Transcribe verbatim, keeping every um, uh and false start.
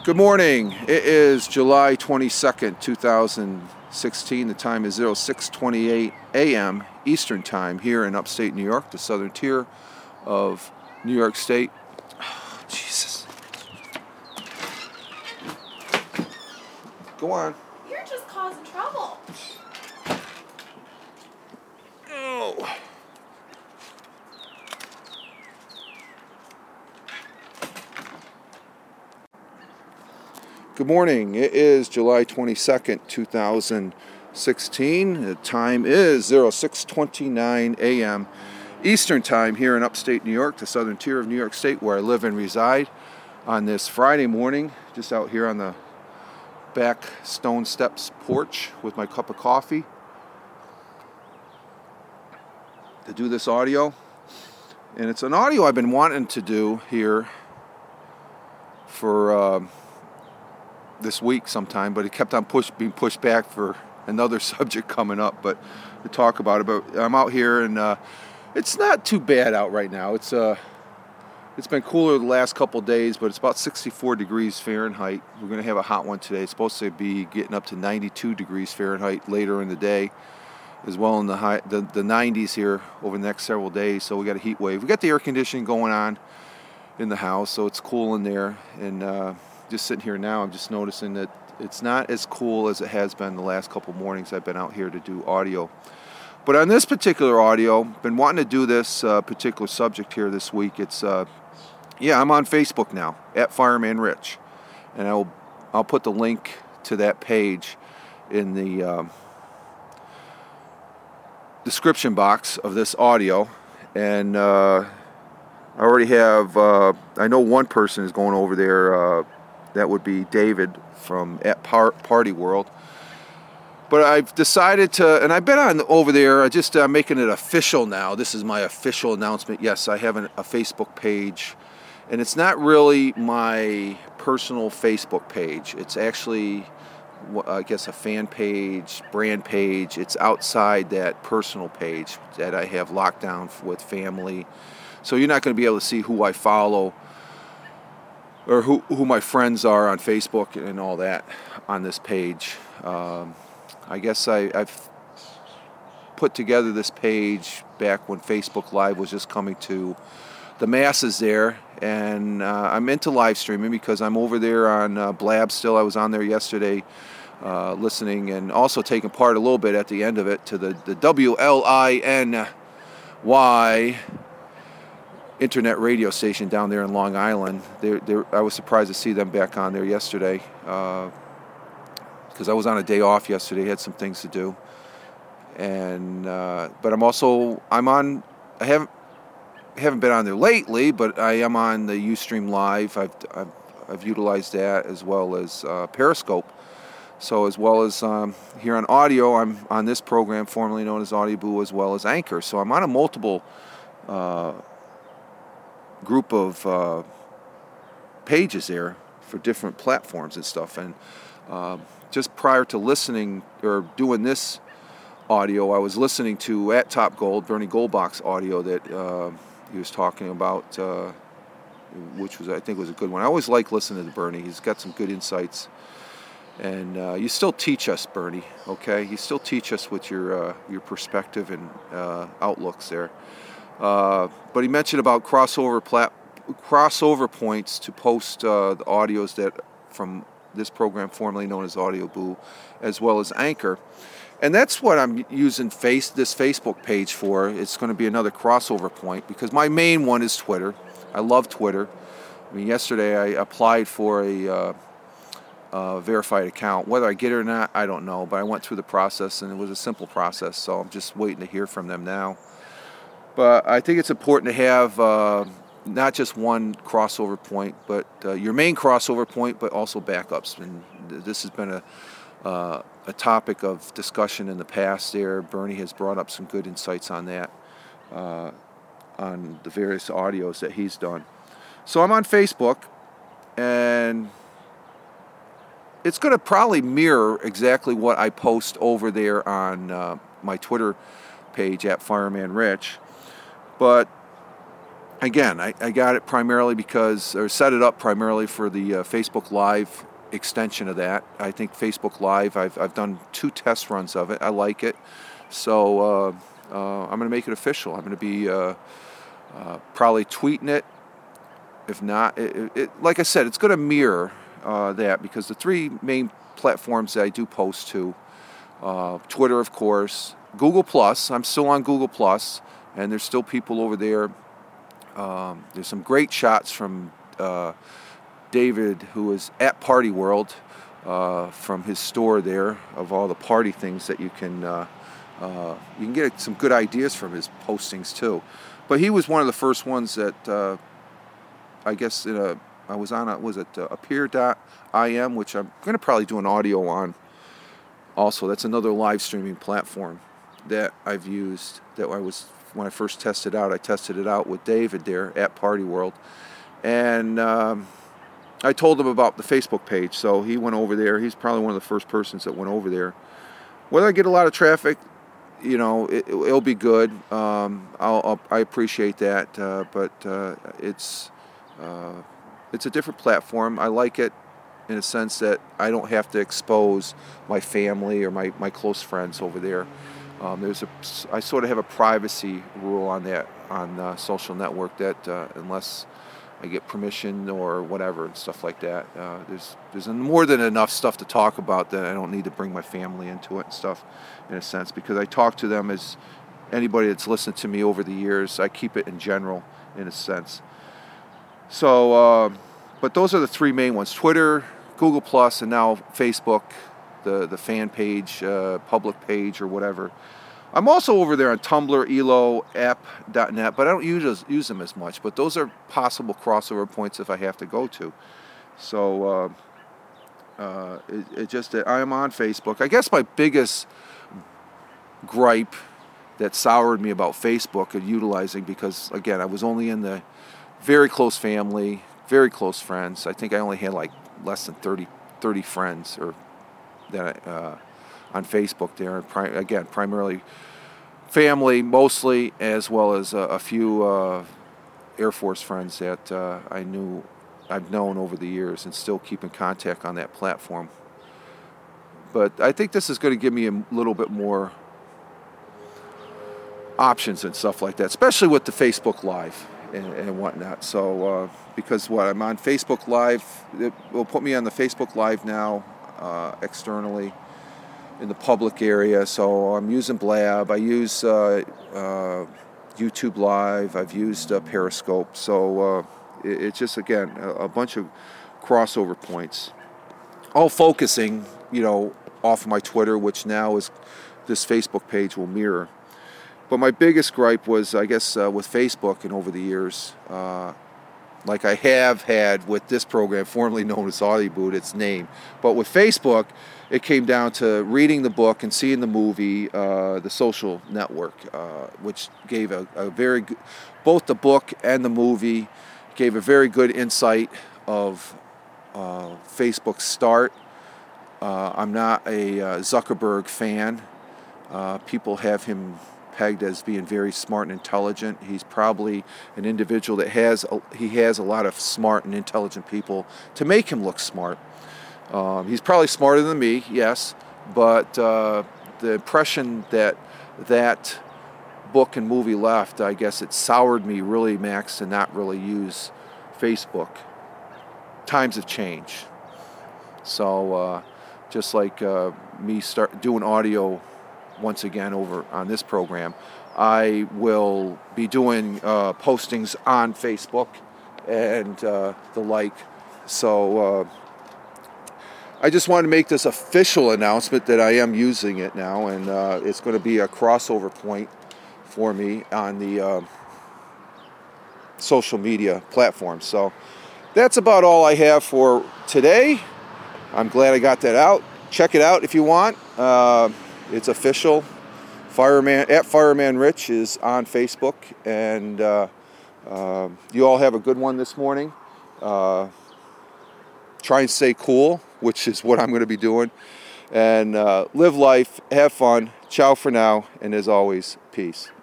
Good morning. It is July twenty-second, two thousand sixteen. The time is oh six twenty-eight a.m. Eastern Time here in upstate New York, the southern tier of New York State. Oh, Jesus. Go on. You're just causing trouble. Oh. Good morning. It is July twenty-second, two thousand sixteen. The time is oh six twenty-nine a.m. Eastern Time here in upstate New York, the southern tier of New York State, where I live and reside on this Friday morning, just out here on the back stone steps porch with my cup of coffee to do this audio. And it's an audio I've been wanting to do here for uh, this week sometime, but it kept on push, being pushed back for another subject coming up, but to talk about it. But I'm out here, and uh, it's not too bad out right now. It's uh, it's been cooler the last couple days, but it's about sixty-four degrees Fahrenheit. We're going to have a hot one today. It's supposed to be getting up to ninety-two degrees Fahrenheit later in the day, as well in the high, the, the nineties here over the next several days. So we got a heat wave. We got the air conditioning going on in the house, so it's cool in there. And uh, just sitting here now, I'm just noticing that it's not as cool as it has been the last couple mornings I've been out here to do audio. But on this particular audio, been wanting to do this uh, particular subject here this week. It's uh, yeah, I'm on Facebook now at Fireman Rich, and I'll I'll put the link to that page in the um, description box of this audio. And uh, I already have. Uh, I know one person is going over there. Uh, That would be David from at Par- Party World. But I've decided to, and I've been on over there. I just uh, making it official now. This is my official announcement. Yes, I have an, a Facebook page, and it's not really my personal Facebook page. It's actually, I guess, a fan page, brand page. It's outside that personal page that I have locked down with family. So you're not going to be able to see who I follow or who, who my friends are on Facebook and all that on this page. Um, I guess I, I've put together this page back when Facebook Live was just coming to the masses there, and uh, I'm into live streaming because I'm over there on uh, Blab still. I was on there yesterday uh, listening and also taking part a little bit at the end of it to the, the W L I N Y internet radio station down there in Long Island. They're, they're, I was surprised to see them back on there yesterday because uh, I was on a day off yesterday. Had some things to do, and uh, but I'm also I'm on. I haven't haven't been on there lately, but I am on the Ustream Live. I've I've, I've utilized that as well as uh, Periscope. So as well as um, here on audio, I'm on this program formerly known as AudioBoo, as well as Anchor. So I'm on a multiple. Uh, group of uh, pages there for different platforms and stuff. And uh, just prior to listening or doing this audio, I was listening to at Top Gold, Bernie Goldbach's audio that uh, he was talking about, uh, which was I think was a good one. I always like listening to Bernie. He's got some good insights. And uh, you still teach us, Bernie, okay? You still teach us with your, uh, your perspective and uh, outlooks there. Uh, but he mentioned about crossover plat- crossover points to post uh, the audios that from this program formerly known as AudioBoo, as well as Anchor, and that's what I'm using face this Facebook page for. It's going to be another crossover point because my main one is Twitter. I love Twitter. I mean, yesterday I applied for a uh, uh, verified account. Whether I get it or not, I don't know. But I went through the process, and it was a simple process. So I'm just waiting to hear from them now. But I think it's important to have uh, not just one crossover point, but uh, your main crossover point, but also backups. And this has been a uh, a topic of discussion in the past there. Bernie has brought up some good insights on that, uh, on the various audios that he's done. So I'm on Facebook, and it's going to probably mirror exactly what I post over there on uh, my Twitter page at Fireman Rich. But again, I, I got it primarily because, or set it up primarily for the uh, Facebook Live extension of that. I think Facebook Live, I've, I've done two test runs of it. I like it. So uh, uh, I'm going to make it official. I'm going to be uh, uh, probably tweeting it. If not, it, it, like I said, it's going to mirror uh, that, because the three main platforms that I do post to, uh, Twitter, of course, Google Plus. I'm still on Google Plus, and there's still people over there. Um, there's some great shots from uh, David, who is at Party World, uh, from his store there, of all the party things that you can uh, uh, you can get some good ideas from his postings too. But he was one of the first ones that. Uh, I guess in a, I was on a, was it uh, appear dot I M, which I'm going to probably do an audio on also. That's another live streaming platform that I've used, that I was, when I first tested out, I tested it out with David there at Party World. And um, I told him about the Facebook page, so he went over there. He's probably one of the first persons that went over there. Whether I get a lot of traffic, you know, it, it'll be good. Um, I'll, I'll, I appreciate that, uh, but uh, it's... Uh, it's a different platform. I like it in a sense that I don't have to expose my family or my, my close friends over there. Um, there's a, I sort of have a privacy rule on that, on uh, social network, that uh, unless I get permission or whatever and stuff like that, uh, there's there's more than enough stuff to talk about that I don't need to bring my family into it and stuff, in a sense, because I talk to them as anybody that's listened to me over the years. I keep it in general, in a sense. So, uh, but those are the three main ones: Twitter, Google Plus, and now Facebook, the the fan page, uh, public page, or whatever. I'm also over there on Tumblr, Elo, app dot net, but I don't use use them as much. But those are possible crossover points if I have to go to. So, uh, uh, it, it just I am on Facebook. I guess my biggest gripe that soured me about Facebook and utilizing, because again, I was only in the very close family, very close friends. I think I only had like less than thirty, thirty friends, or that uh, on Facebook there. Pri- again, primarily family, mostly, as well as uh, a few uh, Air Force friends that uh, I knew, I've known over the years, and still keep in contact on that platform. But I think this is going to give me a little bit more options and stuff like that, especially with the Facebook Live and, and whatnot. So, uh, because what I'm on Facebook Live, it will put me on the Facebook Live now, uh, externally in the public area. So I'm using Blab. I use uh, uh, YouTube Live. I've used uh, Periscope. So uh, it, it's just, again, a, a bunch of crossover points, all focusing, you know, off of my Twitter, which now is this Facebook page will mirror. But my biggest gripe was, I guess, uh, with Facebook, and over the years, uh, like I have had with this program, formerly known as AudioBoot, its name. But with Facebook, it came down to reading the book and seeing the movie, uh, The Social Network, uh, which gave a, a very good, both the book and the movie gave a very good insight of uh, Facebook's start. Uh, I'm not a uh, Zuckerberg fan. Uh, people have him pegged as being very smart and intelligent. He's probably an individual that has a, he has a lot of smart and intelligent people to make him look smart. Um, he's probably smarter than me, yes, but uh, the impression that that book and movie left, I guess it soured me really, Max, to not really use Facebook. Times have changed. So uh, just like uh, me start doing audio once again over on this program, I will be doing uh, postings on Facebook and uh, the like. So uh, I just wanted to make this official announcement that I am using it now, and uh, it's going to be a crossover point for me on the uh, social media platforms. So that's about all I have for today. I'm glad I got that out. Check it out if you want. Uh, It's official. Fireman at Fireman Rich is on Facebook, and uh, uh, you all have a good one this morning. Uh, try and stay cool, which is what I'm going to be doing, and uh, live life, have fun. Ciao for now, and as always, peace.